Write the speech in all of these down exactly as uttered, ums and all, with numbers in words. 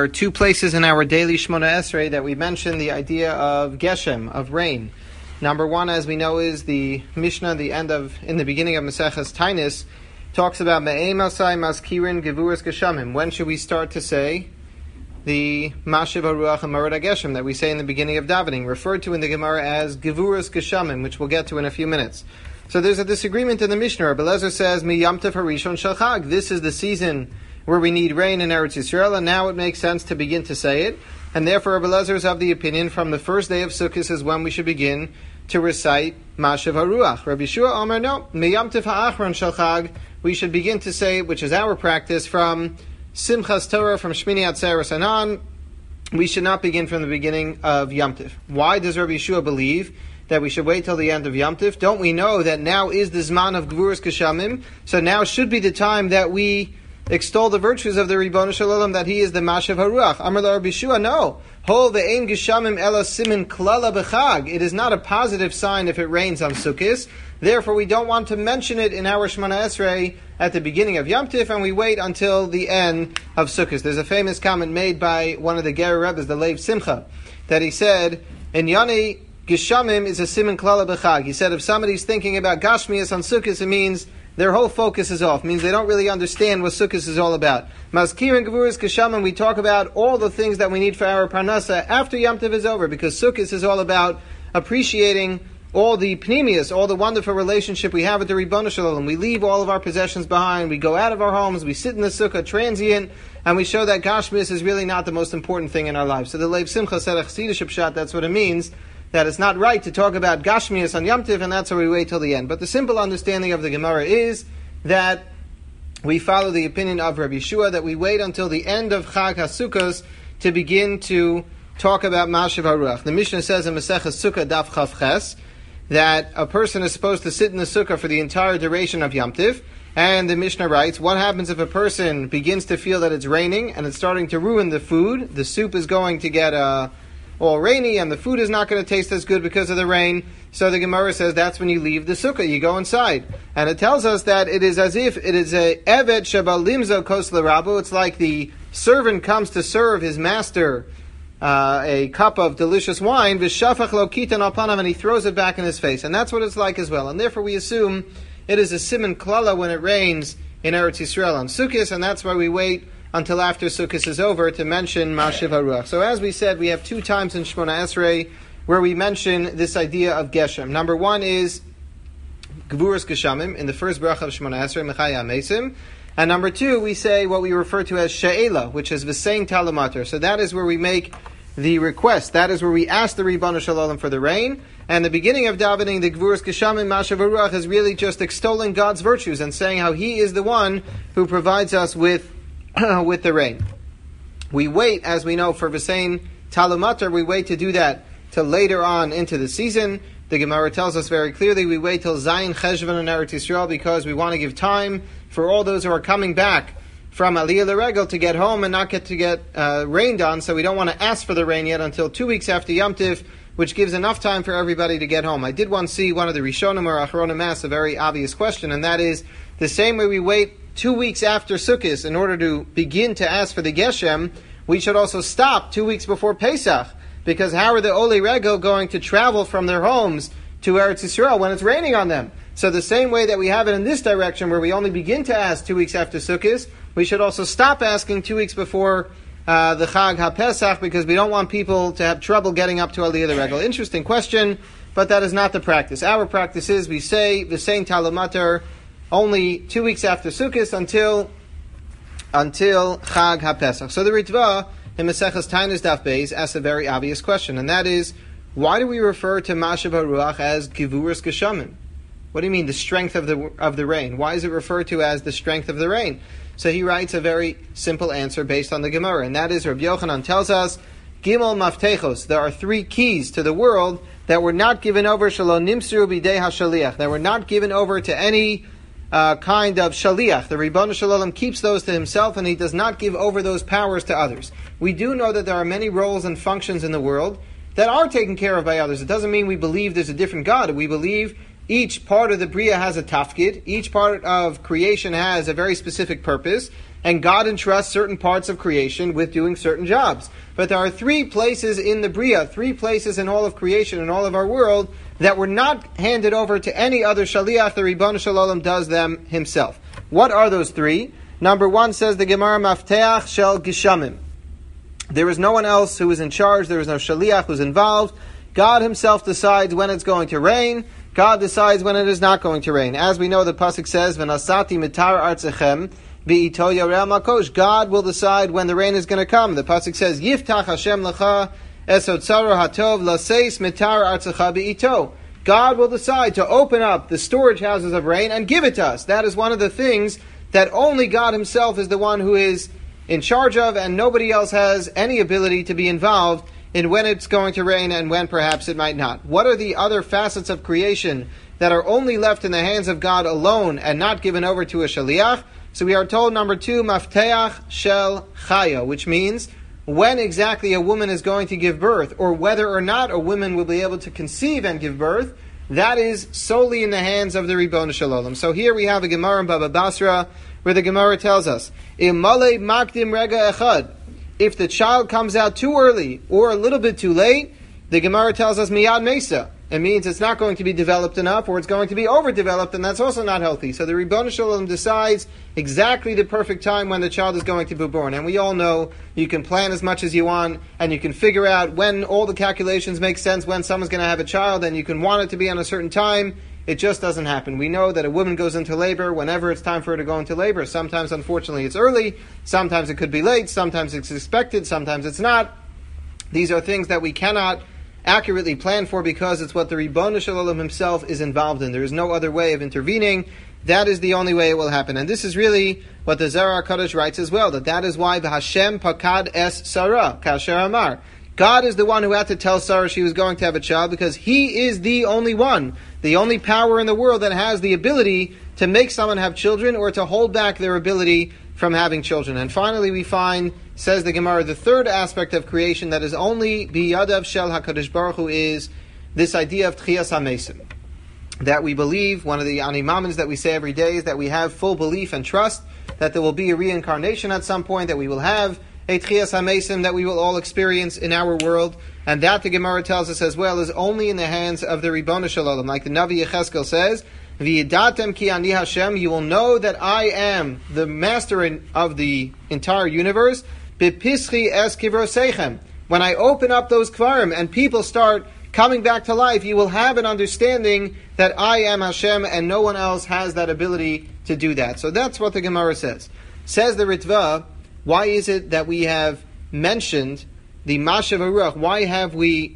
are two places in our daily Shmona Esrei that we mention the idea of Geshem, of rain. Number one, as we know, is the Mishnah, the end of, in the beginning of Maseches Tainis, talks about Me'ei Masai Maskirin Gevuras Geshamim. When should we start to say the Mashiv HaRuach and Marad HaGeshem that we say in the beginning of davening, referred to in the Gemara as Gevuras Geshamim, which we'll get to in a few minutes. So there's a disagreement in the Mishnah. Rabbi Eliezer says, Mi Yamtev Harishon Shel Chag. This is the season where we need rain in Eretz Yisrael, and now it makes sense to begin to say it. And therefore, Rabbi Eliezer is of the opinion from the first day of Sukkot is when we should begin to recite Mashiv HaRuach. Rabbi Yeshua Omer, no, Mi Yamtev Ha'achron Shel Chag. We should begin to say, which is our practice, from Simchas Torah, from Shmini Atzeres and on. We should not begin from the beginning of Yom Tiv. Why does Rabbi Yeshua believe that we should wait till the end of Yom Tiv? Don't we know that now is the Zman of Gevuras Geshamim? So now should be the time that we extol the virtues of the Ribono Shel Olam, that He is the Mashiv HaRuach. Amar la Rabbi Yeshua, no. Hol ve'ein Geshamim ela simin klala b'chag. It is not a positive sign if it rains on Sukkot. Therefore, we don't want to mention it in our Shemona Esrei at the beginning of Yom Tif, and we wait until the end of Sukkot. There's a famous comment made by one of the Ger Rebbes, the Lev Simcha, that he said, in Yani Geshamim is a simin klala b'chag. He said, if somebody's thinking about Gashmias on Sukkot, it means their whole focus is off. It means they don't really understand what Sukkot is all about. Maskir and Gevuras Geshamim, we talk about all the things that we need for our Parnasa after Yom Tif is over, because Sukkot is all about appreciating all the pnimius, all the wonderful relationship we have with the Ribono Shel Olam. We leave all of our possessions behind, we go out of our homes, we sit in the sukkah transient, and we show that Gashmis is really not the most important thing in our lives. So the Lev Simcha said a Chassidish pshat, that's what it means, that it's not right to talk about Gashmias on Yom Tiv, and that's why we wait till the end. But the simple understanding of the Gemara is that we follow the opinion of Rabbi Yeshua, that we wait until the end of Chag HaSukkos to begin to talk about Mashiv HaRuach. The Mishnah says in Maseches Sukkah Daf Chav Ches, that a person is supposed to sit in the sukkah for the entire duration of Yom Tiv, and the Mishnah writes, what happens if a person begins to feel that it's raining, and it's starting to ruin the food, the soup is going to get uh, all rainy, and the food is not going to taste as good because of the rain, so the Gemara says that's when you leave the sukkah, you go inside. And it tells us that it is as if it is a Evet Sheba Limzo Kos L'Rabu, it's like the servant comes to serve his master Uh, a cup of delicious wine, v'shafach lo kitan al panav, and he throws it back in his face. And that's what it's like as well. And therefore we assume it is a siman klala when it rains in Eretz Yisrael on Sukkot, and that's why we wait until after Sukkot is over to mention Mashiv HaRuach. So as we said, we have two times in Shmona Esrei where we mention this idea of Geshem. Number one is Gevuras Geshamim, in the first bracha of Shmona Esrei, Mechaya Mesim. And number two, we say what we refer to as She'ela, which is V'sein Talamater. So that is where we make the request. That is where we ask the Ribono Shel Olam for the rain. And the beginning of davening, the Gevuras Geshamim Mashiv HaRuach, is really just extolling God's virtues and saying how He is the one who provides us with with the rain. We wait, as we know, for V'sein Talamater, we wait to do that till later on into the season. The Gemara tells us very clearly we wait till Zayin Cheshvan in Eretz Yisrael because we want to give time for all those who are coming back from Aliyah L'Regel to get home and not get to get uh, rained on, so we don't want to ask for the rain yet until two weeks after Yom Tiv, which gives enough time for everybody to get home. I did once see one of the Rishonim or Achronim ask a very obvious question, and that is, the same way we wait two weeks after Sukkot in order to begin to ask for the Geshem, we should also stop two weeks before Pesach, because how are the Olei Regel going to travel from their homes to Eretz Yisrael when it's raining on them? So the same way that we have it in this direction, where we only begin to ask two weeks after Sukkot, we should also stop asking two weeks before uh, the Chag HaPesach, because we don't want people to have trouble getting up to Aliyah L'Regel. Interesting question, but that is not the practice. Our practice is we say V'sein Talamater only two weeks after Sukkot until until Chag HaPesach. So the Ritva in Maseches Tainis Daf Beis asks a very obvious question, and that is, why do we refer to Mashiv HaRuach as Gevuras Geshamim? What do you mean, the strength of the of the rain? Why is it referred to as the strength of the rain? So he writes a very simple answer based on the Gemara, and that is, Rabbi Yochanan tells us, Gimel Maftechos, there are three keys to the world that were not given over, Shelo Nimsru B'dei HaShaliach, that were not given over to any uh, kind of Shaliach. The Ribono Shel Olam keeps those to himself, and he does not give over those powers to others. We do know that there are many roles and functions in the world that are taken care of by others. It doesn't mean we believe there's a different God. We believe each part of the Bria has a tafkid. Each part of creation has a very specific purpose. and God entrusts certain parts of creation with doing certain jobs. But there are three places in the Bria, three places in all of creation, in all of our world, that were not handed over to any other Shaliach. The Ribbon Shel Olam does them himself. What are those three? Number one, says the Gemara, Mafteach Shel Gishamim. There is no one else who is in charge. There is no Shaliach who is involved. God himself decides when it's going to rain. God decides when it is not going to rain. As we know, the pasuk says, "V'nasati mitar artzechem bi'ito yareh makosh." God will decide when the rain is going to come. The pasuk says, "Yiftach Hashem lecha es otzaro hatov laseis mitar artzecha bi'ito." God will decide to open up the storage houses of rain and give it to us. That is one of the things that only God himself is the one who is in charge of, and nobody else has any ability to be involved in when it's going to rain and when perhaps it might not. What are the other facets of creation that are only left in the hands of God alone and not given over to a shaliach? So we are told, number two, Mafteach Shel Chaya, which means when exactly a woman is going to give birth, or whether or not a woman will be able to conceive and give birth, that is solely in the hands of the Ribbon Shel Olam. So here we have a Gemara in Baba Basra, where the Gemara tells us, Imale Makdim Rega Echad. If the child comes out too early or a little bit too late, the Gemara tells us Miyad Mesa. It means it's not going to be developed enough, or it's going to be overdeveloped, and that's also not healthy. So the Ribbon Shel Olam decides exactly the perfect time when the child is going to be born. And we all know you can plan as much as you want, and you can figure out when all the calculations make sense, when someone's going to have a child, and you can want it to be on a certain time. It just doesn't happen. We know that a woman goes into labor whenever it's time for her to go into labor. Sometimes, unfortunately, it's early. Sometimes it could be late. Sometimes it's expected. Sometimes it's not. These are things that we cannot accurately plan for because it's what the Ribbon Shel Olam himself is involved in. There is no other way of intervening. That is the only way it will happen. And this is really what the Zohar HaKadosh writes as well, that that is why Hashem pakad es Sarah, kasher amar. God is the one who had to tell Sarah she was going to have a child because he is the only one, the only power in the world that has the ability to make someone have children or to hold back their ability from having children. And finally we find, says the Gemara, the third aspect of creation that is only biyadav shel HaKadosh Baruch Hu is this idea of Tchias HaMesim. That we believe, one of the animamins that we say every day is that we have full belief and trust that there will be a reincarnation at some point, that we will have a Tchias HaMesim that we will all experience in our world, and that the Gemara tells us as well is only in the hands of the Ribbon Shel Olam. Like the Navi Yechezkel says, V'yidatem ki ani Hashem, you will know that I am the master in, of the entire universe, B'pischi es kivrosechem. When I open up those kvarim and people start coming back to life, you will have an understanding that I am Hashem and no one else has that ability to do that. So that's what the Gemara says. Says the Ritva, why is it that we have mentioned the Mashav HaRuach? Why have we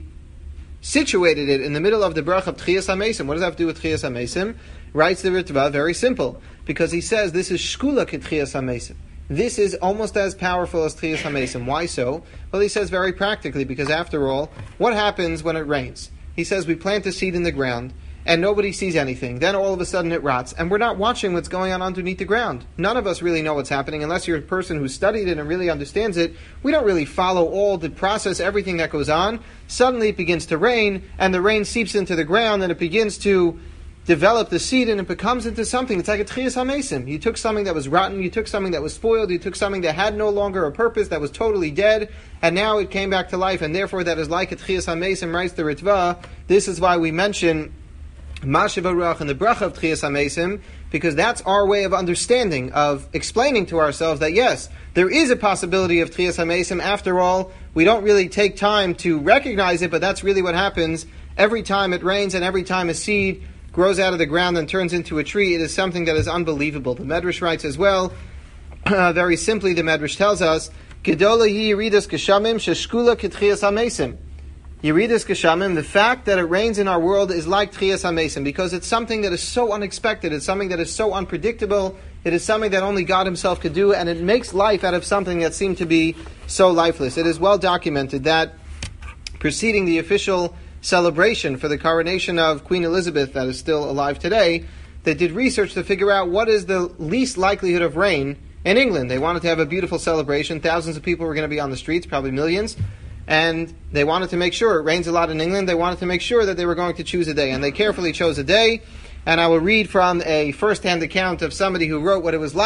situated it in the middle of the Bracha of Tchias HaMesim? What does that have to do with Tchias HaMesim? Writes the Ritva, very simple. Because he says this is Shkula Ke Tchias HaMesim. This is almost as powerful as Tchias HaMesim. Why so? Well, he says very practically, because after all, what happens when it rains? He says we plant a seed in the ground, and nobody sees anything. Then all of a sudden it rots, and we're not watching what's going on underneath the ground. None of us really know what's happening, unless you're a person who studied it and really understands it. We don't really follow all the process, everything that goes on. Suddenly it begins to rain, and the rain seeps into the ground, and it begins to develop the seed, and it becomes into something. It's like a Tchias HaMesim. You took something that was rotten, you took something that was spoiled, you took something that had no longer a purpose, that was totally dead, and now it came back to life, and therefore that is like a Tchias HaMesim, writes the Ritva. This is why we mention Mashav HaRuach and the Bracha of Tchias HaMesim, because that's our way of understanding, of explaining to ourselves that yes, there is a possibility of Tchias HaMesim. After all, we don't really take time to recognize it, but that's really what happens every time it rains and every time a seed grows out of the ground and turns into a tree. It is something that is unbelievable. The Medrash writes as well, uh, very simply, the Medrash tells us, Gedola hi yiridas geshamim sheshkula ketchias hamesim. Yiridas geshamim, the fact that it rains in our world is like tchias hamesim, because it's something that is so unexpected, it's something that is so unpredictable, it is something that only God himself could do, and it makes life out of something that seemed to be so lifeless. It is well documented that preceding the official celebration for the coronation of Queen Elizabeth that is still alive today, they did research to figure out what is the least likelihood of rain in England. They wanted to have a beautiful celebration. Thousands of people were going to be on the streets, probably millions, and they wanted to make sure, it rains a lot in England, they wanted to make sure that they were going to choose a day, and they carefully chose a day. And I will read from a first-hand account of somebody who wrote what it was like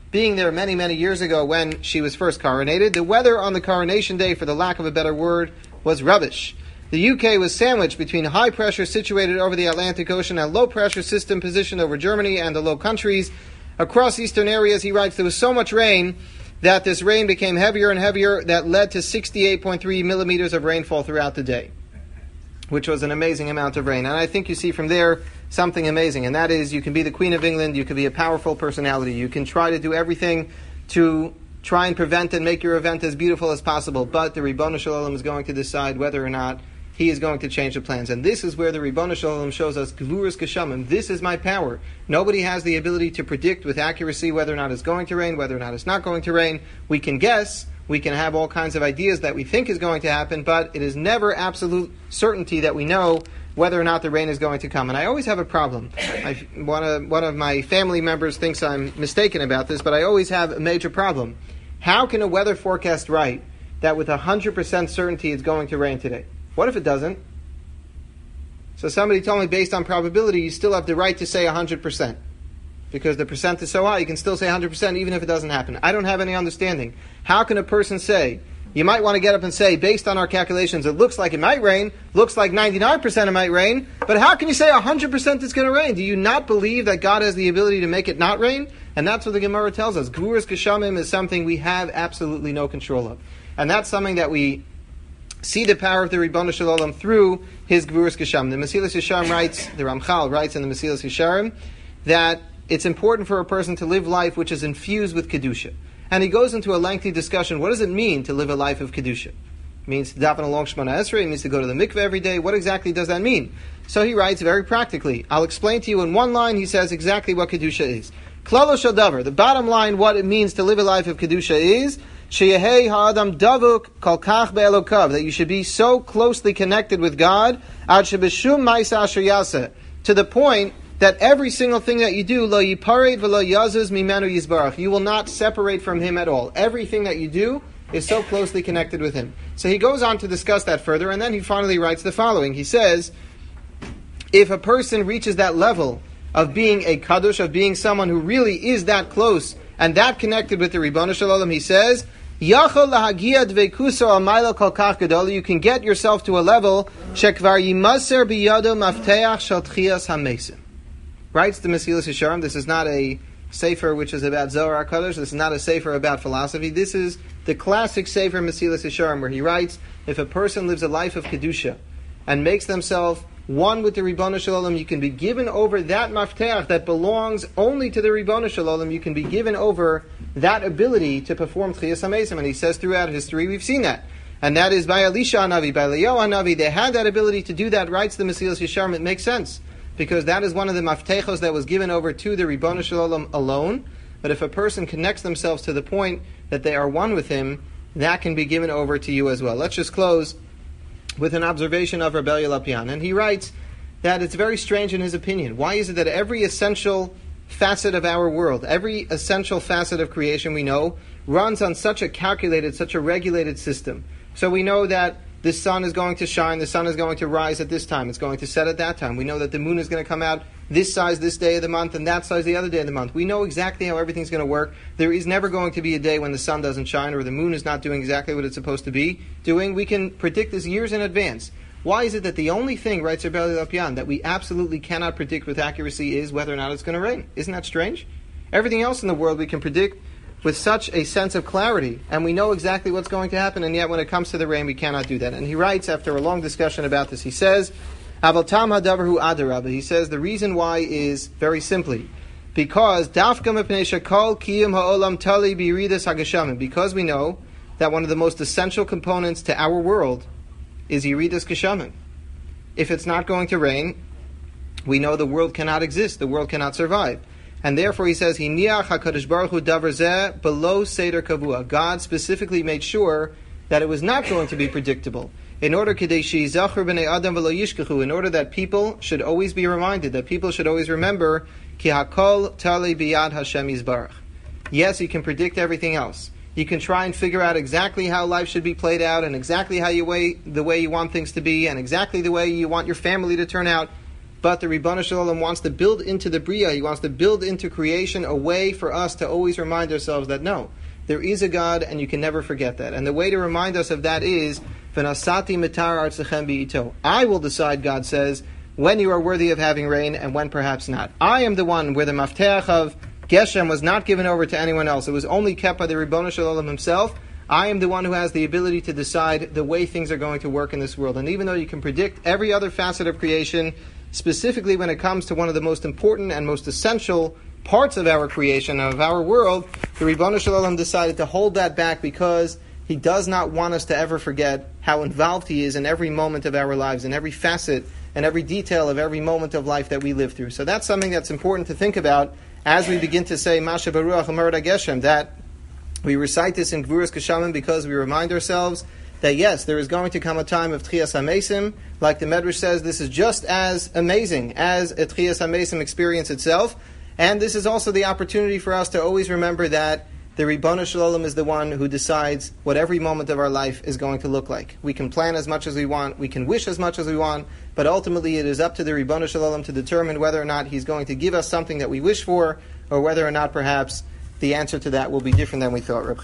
being there many, many years ago when she was first coronated. The weather on the coronation day, for the lack of a better word, was rubbish. The U K was sandwiched between high pressure situated over the Atlantic Ocean and low pressure system positioned over Germany and the Low Countries. Across eastern areas, he writes, there was so much rain that this rain became heavier and heavier, that led to sixty-eight point three millimeters of rainfall throughout the day, which was an amazing amount of rain. And I think you see from there something amazing, and that is you can be the Queen of England, you can be a powerful personality, you can try to do everything to try and prevent and make your event as beautiful as possible, but the Ribono Shel Olam is going to decide whether or not he is going to change the plans. And this is where the Ribono Shel Olam shows us, Gvuras Geshamim, this is my power. Nobody has the ability to predict with accuracy whether or not it's going to rain, whether or not it's not going to rain. We can guess, we can have all kinds of ideas that we think is going to happen, but it is never absolute certainty that we know whether or not the rain is going to come. And I always have a problem. I, one, of, one of my family members thinks I'm mistaken about this, but I always have a major problem. How can a weather forecast write that with one hundred percent certainty it's going to rain today? What if it doesn't? So somebody told me, based on probability, you still have the right to say one hundred percent. Because the percent is so high, you can still say one hundred percent even if it doesn't happen. I don't have any understanding. How can a person say, you might want to get up and say, based on our calculations, it looks like it might rain, looks like ninety-nine percent it might rain, but how can you say one hundred percent it's going to rain? Do you not believe that God has the ability to make it not rain? And that's what the Gemara tells us. Gvuras Geshamim is something we have absolutely no control of. And that's something that we see the power of the Ribono Shel Olam through his Gvuras Geshamim. The Mesilas Yesharim writes, the Ramchal writes in the Mesilas Yesharim, that it's important for a person to live life which is infused with Kedusha. And he goes into a lengthy discussion, what does it mean to live a life of Kedusha? It means to daven along Shemona Esrei, it means to go to the mikveh every day. What exactly does that mean? So he writes very practically. I'll explain to you in one line, he says exactly what Kedusha is. Klalo shel davar, the bottom line, what it means to live a life of Kedusha is, Sheyehei ha'adam davuk kol kach be'elokav, that you should be so closely connected with God, ad shebeshum ma'isa asher yaseh, to the point that every single thing that you do, lo yipared v'lo yazuz mimenu yizbarach, you will not separate from Him at all. Everything that you do is so closely connected with Him. So he goes on to discuss that further, and then he finally writes the following. He says, if a person reaches that level of being a kadosh, of being someone who really is that close and that connected with the Ribono Shel Olam, he says, Yachol lahagia dveikuso amaylo kol kach gadol, you can get yourself to a level shekvar yimaser biyado mafteach shel tchias hamesim. Writes the Mesilas Yesharim, this is not a sefer which is about Zohar HaKadosh, this is not a sefer about philosophy, this is the classic sefer Mesilas Yesharim, where he writes, if a person lives a life of Kedusha and makes themselves one with the Ribono Shel Olam, you can be given over that mafteach that belongs only to the Ribono Shel Olam, you can be given over that ability to perform Tchias HaMesim. And he says throughout history, we've seen that. And that is by Elisha HaNavi, by Eliyahu HaNavi, they had that ability to do that, writes the Mesilas Yesharim, it makes sense. Because that is one of the maftechos that was given over to the Ribono Shel Olam alone. But if a person connects themselves to the point that they are one with Him, that can be given over to you as well. Let's just close with an observation of Rabbi Lapian. And he writes that it's very strange in his opinion. Why is it that every essential facet of our world, every essential facet of creation we know, runs on such a calculated, such a regulated system? So we know that the sun is going to shine, the sun is going to rise at this time, it's going to set at that time. We know that the moon is going to come out this size this day of the month and that size the other day of the month. We know exactly how everything's going to work. There is never going to be a day when the sun doesn't shine or the moon is not doing exactly what it's supposed to be doing. We can predict this years in advance. Why is it that the only thing, writes Rabbi Lapian, that we absolutely cannot predict with accuracy is whether or not it's going to rain? Isn't that strange? Everything else in the world we can predict with such a sense of clarity, and we know exactly what's going to happen, and yet when it comes to the rain, we cannot do that. And he writes, after a long discussion about this, he says, Aval tam hadavar hu adarabah. He says the reason why is very simply because dafka mepnei shekol kiyum ha'olam tali biyiridas hageshamim. Because we know that one of the most essential components to our world is yiridas geshamim. If it's not going to rain, we know the world cannot exist. The world cannot survive. And therefore he says, Hiniach HaKadosh Baruch Hu davar zeh below seder kavua. God specifically made sure that it was not going to be predictable. In order kadei sheyizacher b'nei adam v'lo yishkechu, in order that people should always be reminded, that people should always remember, ki hakol tali biyad Hashem yizbarach. Yes, you can predict everything else. You can try and figure out exactly how life should be played out, and exactly how you way the way you want things to be, and exactly the way you want your family to turn out. but the Ribono Shel Olam wants to build into the Bria, he wants to build into creation a way for us to always remind ourselves that no, there is a God, and you can never forget that. And the way to remind us of that is, V'nasati mitar artzechem bi'ito. I will decide, God says, when you are worthy of having rain and when perhaps not. I am the one where the mafteach of Geshem was not given over to anyone else. It was only kept by the Ribono Shel Olam himself. I am the one who has the ability to decide the way things are going to work in this world. And even though you can predict every other facet of creation, specifically when it comes to one of the most important and most essential parts of our creation, of our world, the Ribono Shel Olam decided to hold that back because he does not want us to ever forget how involved he is in every moment of our lives, in every facet and every detail of every moment of life that we live through. So that's something that's important to think about as we begin to say Masha Baruch Amar Geshem, that we recite this in Gvuras Keshamim because we remind ourselves that yes, there is going to come a time of Tchias HaMesim. Like the Medrash says, this is just as amazing as a Tchias HaMesim experience itself. And this is also the opportunity for us to always remember that the Ribono Shel Olam is the one who decides what every moment of our life is going to look like. We can plan as much as we want, we can wish as much as we want, but ultimately it is up to the Ribono Shel Olam to determine whether or not he's going to give us something that we wish for, or whether or not perhaps the answer to that will be different than we thought.